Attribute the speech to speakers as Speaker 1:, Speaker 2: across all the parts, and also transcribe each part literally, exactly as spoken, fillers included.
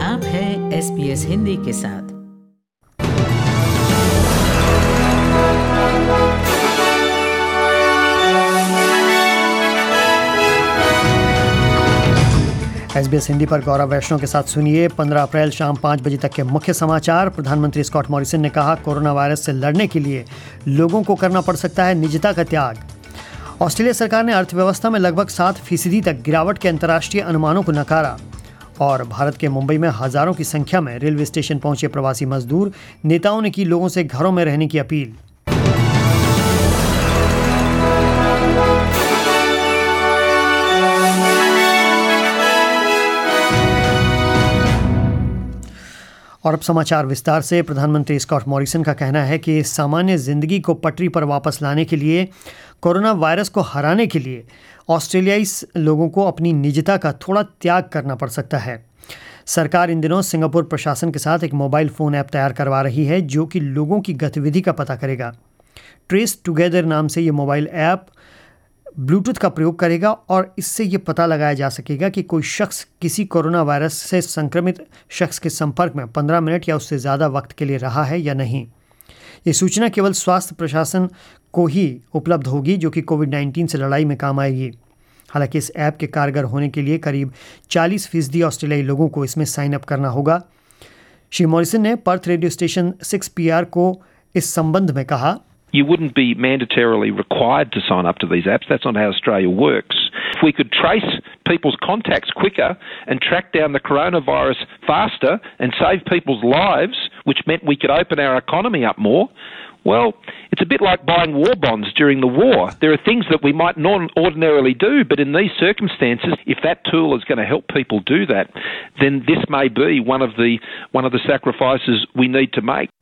Speaker 1: आप हैं S B S Hindi के साथ।
Speaker 2: एस बी एस हिंदी पर गौरव वैष्णव के साथ सुनिए पंद्रह अप्रैल शाम पाँच बजे तक के मुख्य समाचार। प्रधानमंत्री स्कॉट मॉरिसन ने कहा, कोरोना वायरस से लड़ने के लिए लोगों को करना पड़ सकता है निजता का त्याग। ऑस्ट्रेलिया सरकार ने अर्थव्यवस्था में लगभग सात फीसदी तक गिरावट के अंतर्राष्ट्रीय अनुमानों को नकारा। और भारत के मुंबई में हजारों की संख्या में रेलवे स्टेशन पहुंचे प्रवासी मजदूर, नेताओं ने की लोगों से घरों में रहने की अपील। और अब समाचार विस्तार से। प्रधानमंत्री स्कॉट मॉरिसन का कहना है कि सामान्य जिंदगी को पटरी पर वापस लाने के लिए, कोरोना वायरस को हराने के लिए ऑस्ट्रेलियाई लोगों को अपनी निजता का थोड़ा त्याग करना पड़ सकता है। सरकार इन दिनों सिंगापुर प्रशासन के साथ एक मोबाइल फ़ोन ऐप तैयार करवा रही है जो कि लोगों की गतिविधि का पता करेगा। ट्रेस टुगेदर नाम से ये मोबाइल ऐप ब्लूटूथ का प्रयोग करेगा और इससे ये पता लगाया जा सकेगा कि कोई शख्स किसी कोरोना वायरस से संक्रमित शख्स के संपर्क में पंद्रह मिनट या उससे ज़्यादा वक्त के लिए रहा है या नहीं। ये सूचना केवल स्वास्थ्य प्रशासन को ही उपलब्ध होगी जो कि कोविड उन्नीस से लड़ाई में काम आएगी। हालांकि इस ऐप के कारगर होने के लिए करीब चालीस फीसदी ऑस्ट्रेलियाई लोगों को इसमें साइन अप करना होगा। श्री मॉरिसन ने Perth radio station six P R को इस संबंध में कहा,
Speaker 3: You wouldn't be mandatorily required to sign up to these apps. That's not how Australia works. If we could trace people's contacts quicker and track down the coronavirus faster and save people's lives, which meant we could open our economy up more, well, it's a bit like buying war bonds during the war. There are things that we might not ordinarily do, but in these circumstances, if that tool is going to help people do that, then this may be one of the one of the sacrifices we need to make.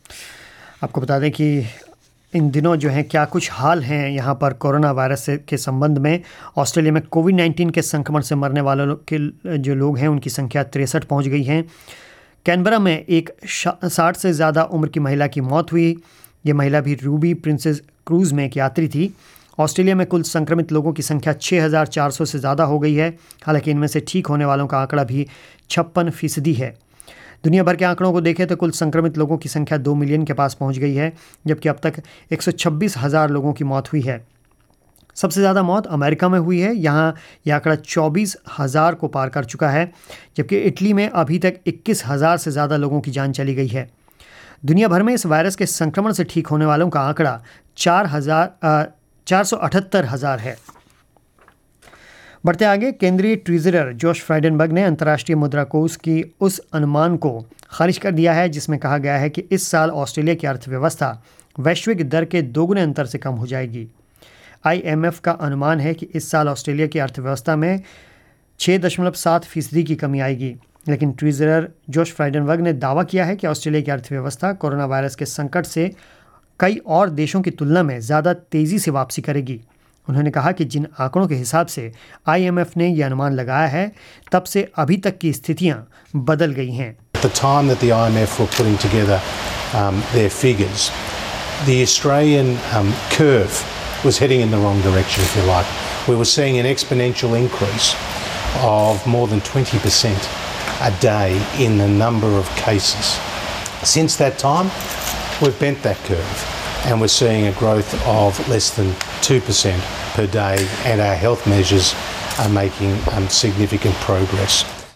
Speaker 2: आपको बता दें कि इन दिनों जो हैं क्या कुछ हाल हैं यहाँ पर कोरोना वायरस के संबंध में। ऑस्ट्रेलिया में कोविड उन्नीस के संक्रमण से मरने वालों के जो लोग हैं उनकी संख्या तिरसठ पहुँच गई हैं। कैनबरा में एक साठ से ज़्यादा उम्र की महिला की मौत हुई। ये महिला भी रूबी प्रिंसेस क्रूज़ में एक यात्री थी। ऑस्ट्रेलिया में कुल संक्रमित लोगों की संख्या छः हज़ार चार सौ से ज़्यादा हो गई है। हालांकि इनमें से ठीक होने वालों का आंकड़ा भी छप्पन फीसदी है। दुनिया भर के आंकड़ों को देखें तो कुल संक्रमित लोगों की संख्या दो मिलियन के पास पहुंच गई है, जबकि अब तक एक सौ छब्बीस हज़ार लोगों की मौत हुई है। सबसे ज़्यादा मौत अमेरिका में हुई है, यहाँ यह आंकड़ा चौबीस हज़ार को पार कर चुका है, जबकि इटली में अभी तक इक्कीस हज़ार से ज़्यादा लोगों की जान चली गई है। दुनिया भर में इस वायरस के संक्रमण से ठीक होने वालों का आंकड़ा चार हज़ार चार सौ अठहत्तर हज़ार है। बढ़ते आगे, केंद्रीय ट्रेजरर जोश फ्राइडेनबर्ग ने अंतर्राष्ट्रीय मुद्रा कोष की उस अनुमान को खारिज कर दिया है जिसमें कहा गया है कि इस साल ऑस्ट्रेलिया की अर्थव्यवस्था वैश्विक दर के दोगुने अंतर से कम हो जाएगी। आई एम एफ का अनुमान है कि इस साल ऑस्ट्रेलिया की अर्थव्यवस्था में छः दशमलव सात फीसदी की कमी आएगी, लेकिन ट्रेजरर जोश फ्राइडेनबर्ग ने दावा किया है कि ऑस्ट्रेलिया की अर्थव्यवस्था कोरोना वायरस के संकट से कई और देशों की तुलना में ज़्यादा तेज़ी से वापसी करेगी। उन्होंने कहा कि जिन आंकड़ों के हिसाब से आई एम एफ ने यह अनुमान लगाया है, तब से अभी तक की स्थितियां बदल गई हैं।
Speaker 4: The time that the I M F were putting together um, their figures, the Australian um, curve was heading in the wrong direction, if you like. We were seeing an exponential increase of more than twenty percent a day in the number of cases. Since that time, we've bent that curve. And we're seeing a growth of less than two percent per day, and our health measures are making um, significant progress.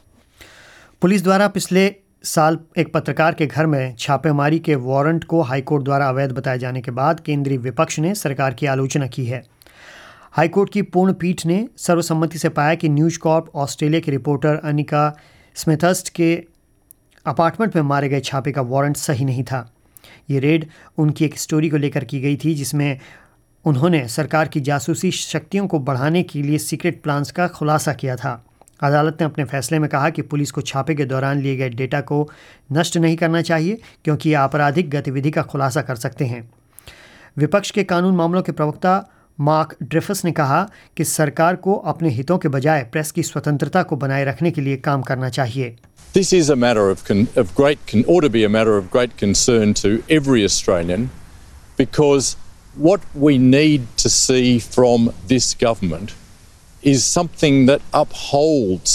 Speaker 2: Police द्वारा पिछले साल एक पत्रकार के घर में छापेमारी के वारंट को हाईकोर्ट द्वारा अवैध बताए जाने के बाद केंद्रीय विपक्ष ने सरकार की आलोचना की है। हाईकोर्ट की पूर्ण पीठ ने सर्वसम्मति से पाया कि न्यूज़ कॉर्प ऑस्ट्रेलिया के रिपोर्टर अनिका स्मिथर्स्ट के अपार्टमेंट में मारे गए छापे का वारंट सही नहीं था। ये रेड उनकी एक स्टोरी को लेकर की गई थी जिसमें उन्होंने सरकार की जासूसी शक्तियों को बढ़ाने के लिए सीक्रेट प्लान्स का खुलासा किया था। अदालत ने अपने फैसले में कहा कि पुलिस को छापे के दौरान लिए गए डेटा को नष्ट नहीं करना चाहिए क्योंकि ये आपराधिक गतिविधि का खुलासा कर सकते हैं। विपक्ष के कानून मामलों के प्रवक्ता मार्क ड्रिफस ने कहा कि सरकार को अपने हितों के बजाय प्रेस की स्वतंत्रता को बनाए रखने के लिए काम करना चाहिए।
Speaker 5: This is a matter of, con- of great, con- ought to be a matter of great concern to every Australian, because what we need to see from this government is something that upholds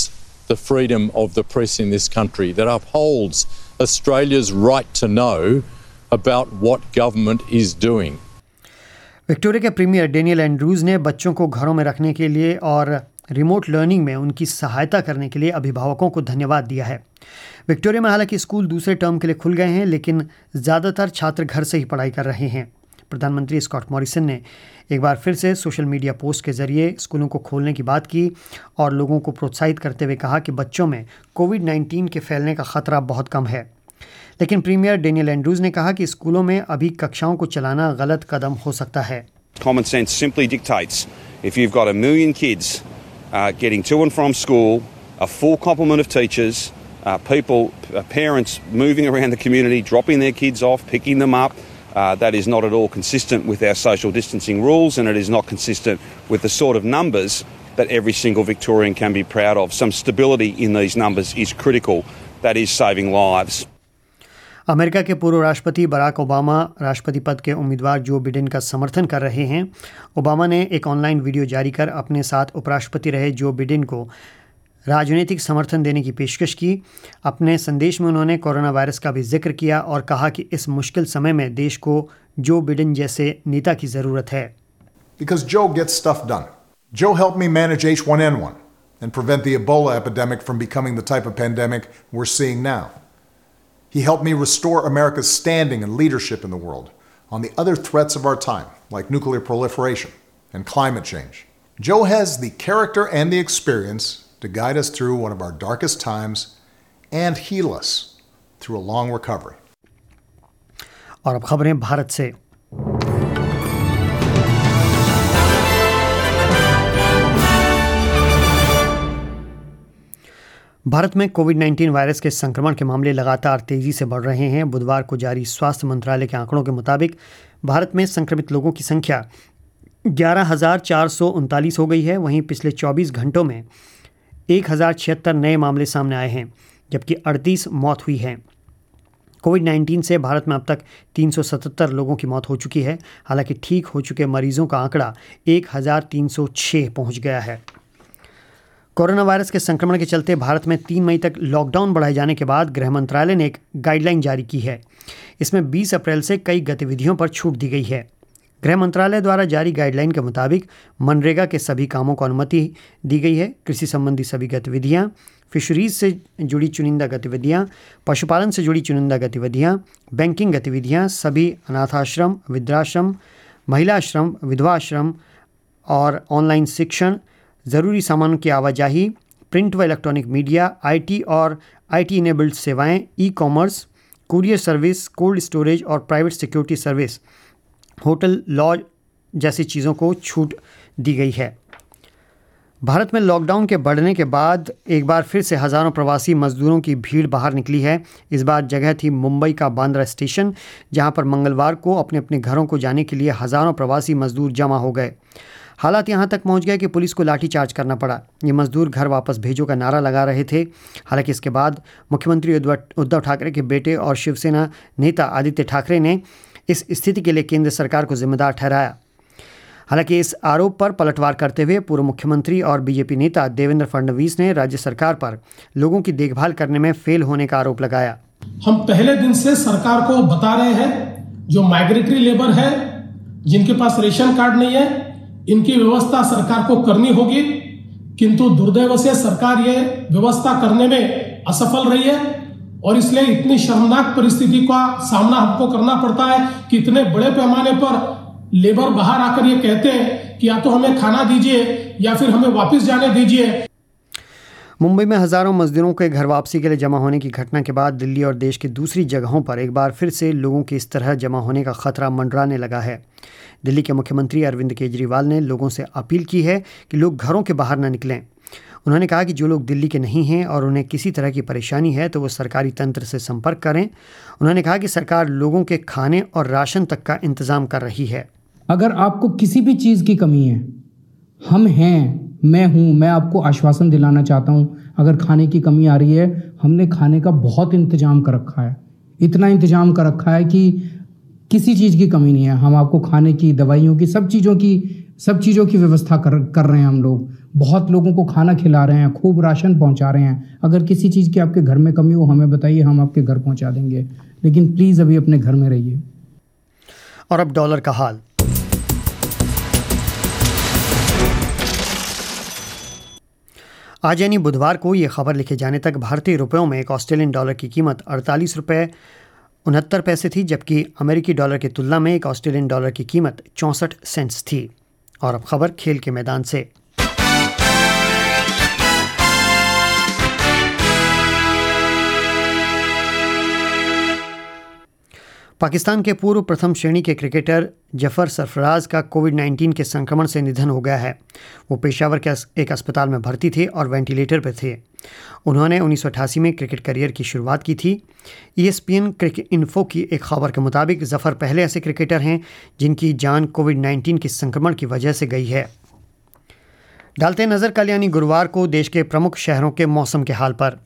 Speaker 5: the freedom of the press in this country, that upholds Australia's right to know about what government is doing.
Speaker 2: Victoria के premier Daniel Andrews ने बच्चों को घरों में रखने के लिए और रिमोट लर्निंग में उनकी सहायता करने के लिए अभिभावकों को धन्यवाद दिया है। विक्टोरिया में हालांकि स्कूल दूसरे टर्म के लिए खुल गए हैं, लेकिन ज़्यादातर छात्र घर से ही पढ़ाई कर रहे हैं। प्रधानमंत्री स्कॉट मॉरिसन ने एक बार फिर से सोशल मीडिया पोस्ट के जरिए स्कूलों को खोलने की बात की और लोगों को प्रोत्साहित करते हुए कहा कि बच्चों में कोविड नाइन्टीन के फैलने का खतरा बहुत कम है। लेकिन प्रीमियर डेनियल एंड्रूज ने कहा कि स्कूलों में अभी कक्षाओं को चलाना गलत कदम हो सकता है।
Speaker 6: Common sense simply dictates if you've got a million kids uh, getting to and from school, a full complement of teachers, uh, people, uh, parents moving around the community, dropping their kids off, picking them up, uh, that is not at all consistent with our social distancing rules, and it is not consistent with the sort of numbers that every single Victorian can be proud of. Some stability in these numbers is critical. That is saving lives.
Speaker 2: America के पूर्व राष्ट्रपति Barack Obama राष्ट्रपति पद के उम्मीदवार Joe Biden का समर्थन कर रहे हैं। ओबामा ने एक ऑनलाइन वीडियो जारी कर अपने साथ उपराष्ट्रपति रहे जो बिडेन को राजनीतिक समर्थन देने की पेशकश की। अपने संदेश में उन्होंने कोरोना वायरस का भी जिक्र किया और कहा कि इस मुश्किल समय में देश को जो बिडेन जैसे नेता की ज़रूरत है।
Speaker 7: Because Joe gets stuff done. Joe helped me manage H one N one and prevent the Ebola epidemic from becoming the type of pandemic we're seeing now. He helped me restore America's standing and leadership in the world on the other threats of our time, like nuclear proliferation and climate change. Joe has the character and the experience to guide us through one of our darkest times and heal us through a long recovery.
Speaker 2: और अब खबरें भारत से। भारत में Covid nineteen virus के संक्रमण के मामले लगातार तेज़ी से बढ़ रहे हैं। बुधवार को जारी स्वास्थ्य मंत्रालय के आंकड़ों के मुताबिक भारत में संक्रमित लोगों की संख्या ग्यारह हज़ार चार सौ उनतालीस हो गई है। वहीं पिछले चौबीस घंटों में एक हज़ार छिहत्तर नए मामले सामने आए हैं, जबकि अड़तीस मौत हुई हैं। कोविड नाइन्टीन से भारत में अब तक तीन सौ सतहत्तर लोगों की मौत हो चुकी है। हालांकि ठीक हो चुके मरीजों का आंकड़ा एक हज़ार तीन सौ छह पहुँच गया है। कोरोना वायरस के संक्रमण के चलते भारत में तीन मई तक लॉकडाउन बढ़ाए जाने के बाद गृह मंत्रालय ने एक गाइडलाइन जारी की है। इसमें बीस अप्रैल से कई गतिविधियों पर छूट दी गई है। गृह मंत्रालय द्वारा जारी गाइडलाइन के मुताबिक मनरेगा के सभी कामों को अनुमति दी गई है। कृषि संबंधी सभी गतिविधियां, फिशरीज से जुड़ी चुनिंदा गतिविधियां, पशुपालन से जुड़ी चुनिंदा गतिविधियां, बैंकिंग गतिविधियां, सभी अनाथाश्रम, वृद्धाश्रम, महिला आश्रम, विधवा आश्रम और ऑनलाइन शिक्षण, ज़रूरी सामानों की आवाजाही, प्रिंट व इलेक्ट्रॉनिक मीडिया, आईटी और आईटी इनेबल्ड सेवाएं, e commerce, courier service, cold storage और private security service, hotel, lodge जैसी चीज़ों को छूट दी गई है। भारत में लॉकडाउन के बढ़ने के बाद एक बार फिर से हज़ारों प्रवासी मजदूरों की भीड़ बाहर निकली है। इस बार जगह थी मुंबई का बांद्रा स्टेशन, जहां पर मंगलवार को अपने अपने घरों को जाने के लिए हज़ारों प्रवासी मजदूर जमा हो गए। हालात यहां तक पहुंच गए कि पुलिस को लाठीचार्ज करना पड़ा। ये मजदूर घर वापस भेजो का नारा लगा रहे थे। हालांकि इसके बाद मुख्यमंत्री उद्धव ठाकरे के बेटे और शिवसेना नेता आदित्य ठाकरे ने इस स्थिति के लिए केंद्र सरकार को जिम्मेदार ठहराया। हालांकि इस आरोप पर पलटवार करते हुए पूर्व मुख्यमंत्री और बीजेपी नेता देवेंद्र फडणवीस ने राज्य सरकार पर लोगों की देखभाल करने में फेल होने का आरोप लगाया।
Speaker 8: हम पहले दिन से सरकार को बता रहे हैं, जो माइग्रेटरी लेबर है, जिनके पास रेशन कार्ड नहीं है, इनकी व्यवस्था सरकार को करनी होगी। किंतु दुर्दैव से सरकार ये व्यवस्था करने में असफल रही है और इसलिए इतनी शर्मनाक परिस्थिति का सामना हमको करना पड़ता है कि इतने बड़े पैमाने पर लेबर बाहर आकर ये कहते हैं कि या तो हमें खाना दीजिए या फिर हमें वापस जाने दीजिए।
Speaker 2: मुंबई में हज़ारों मजदूरों के घर वापसी के लिए जमा होने की घटना के बाद दिल्ली और देश की दूसरी जगहों पर एक बार फिर से लोगों के इस तरह जमा होने का खतरा मंडराने लगा है। दिल्ली के मुख्यमंत्री अरविंद केजरीवाल ने लोगों से अपील की है कि लोग घरों के बाहर न निकलें। उन्होंने कहा कि जो लोग दिल्ली के नहीं हैं और उन्हें किसी तरह की परेशानी है तो वो सरकारी तंत्र से संपर्क करें। उन्होंने कहा कि सरकार लोगों के खाने और राशन तक का इंतज़ाम कर रही है।
Speaker 9: अगर आपको किसी भी चीज़ की कमी है, हम हैं, मैं हूं, मैं आपको आश्वासन दिलाना चाहता हूं। अगर खाने की कमी आ रही है, हमने खाने का बहुत इंतजाम कर रखा है। इतना इंतजाम कर रखा है कि किसी चीज़ की कमी नहीं है। हम आपको खाने की, दवाइयों की, सब चीज़ों की सब चीज़ों की व्यवस्था कर कर रहे हैं हम लोग, बहुत लोगों को खाना खिला रहे हैं, खूब राशन पहुंचा रहे हैं। अगर किसी चीज़ की आपके घर में कमी हो हमें बताइए, हम आपके घर पहुंचा देंगे, लेकिन प्लीज़ अभी अपने घर में रहिए।
Speaker 2: और अब डॉलर का हाल। आज यानी बुधवार को ये खबर लिखे जाने तक भारतीय रुपयों में एक ऑस्ट्रेलियन डॉलर की कीमत अड़तालीस रुपये उनहत्तर पैसे थी, जबकि अमेरिकी डॉलर की तुलना में एक ऑस्ट्रेलियन डॉलर की कीमत चौंसठ सेंट्स थी। और अब खबर खेल के मैदान से। पाकिस्तान के पूर्व प्रथम श्रेणी के क्रिकेटर जफर सरफराज का कोविड नाइन्टीन के संक्रमण से निधन हो गया है। वो पेशावर के एक अस्पताल में भर्ती थे और वेंटिलेटर पर थे। उन्होंने उन्नीस सौ अठासी में क्रिकेट करियर की शुरुआत की थी। ईएसपीएन क्रिकेट इन्फो की एक खबर के मुताबिक जफर पहले ऐसे क्रिकेटर हैं जिनकी जान कोविड नाइन्टीन के संक्रमण की वजह से गई है। डालते नज़र कल यानी गुरुवार को देश के प्रमुख शहरों के मौसम के हाल पर।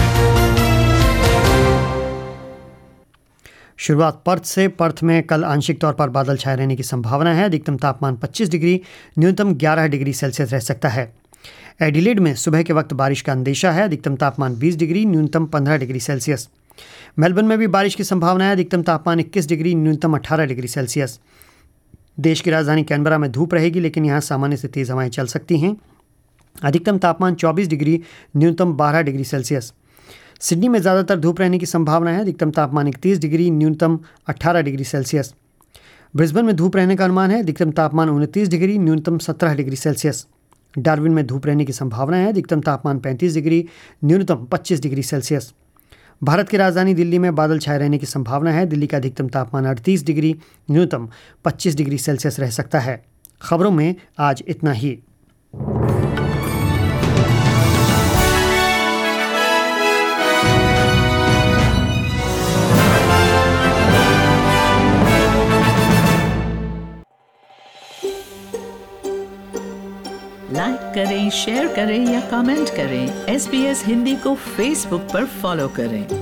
Speaker 2: शुरुआत पर्थ से। पर्थ में कल आंशिक तौर पर बादल छाए रहने की संभावना है। अधिकतम तापमान पच्चीस डिग्री, न्यूनतम ग्यारह डिग्री सेल्सियस रह सकता है। एडिलेड में सुबह के वक्त बारिश का अंदेशा है। अधिकतम तापमान बीस डिग्री, न्यूनतम पंद्रह डिग्री सेल्सियस। मेलबर्न में भी बारिश की संभावना है। अधिकतम तापमान इक्कीस डिग्री, न्यूनतम अठारह डिग्री सेल्सियस। देश की राजधानी कैनबरा में धूप रहेगी, लेकिन यहाँ सामान्य से तेज़ हवाएं चल सकती हैं। अधिकतम तापमान चौबीस डिग्री, न्यूनतम बारह डिग्री सेल्सियस। सिडनी में ज़्यादातर धूप रहने की संभावना है। अधिकतम तापमान इकतीस डिग्री, न्यूनतम अठारह डिग्री सेल्सियस। ब्रिस्बेन में धूप रहने का अनुमान है। अधिकतम तापमान उनतीस डिग्री, न्यूनतम सत्रह डिग्री सेल्सियस। डार्विन में धूप रहने की संभावना है। अधिकतम तापमान पैंतीस डिग्री, न्यूनतम पच्चीस डिग्री सेल्सियस। भारत की राजधानी दिल्ली में बादल छाए रहने की संभावना है। दिल्ली का अधिकतम तापमान अड़तीस डिग्री, न्यूनतम पच्चीस डिग्री सेल्सियस रह सकता है। खबरों में आज इतना ही।
Speaker 1: लाइक करें, शेयर करें या कमेंट करें। एस बी एस हिंदी को फेसबुक पर फॉलो करें।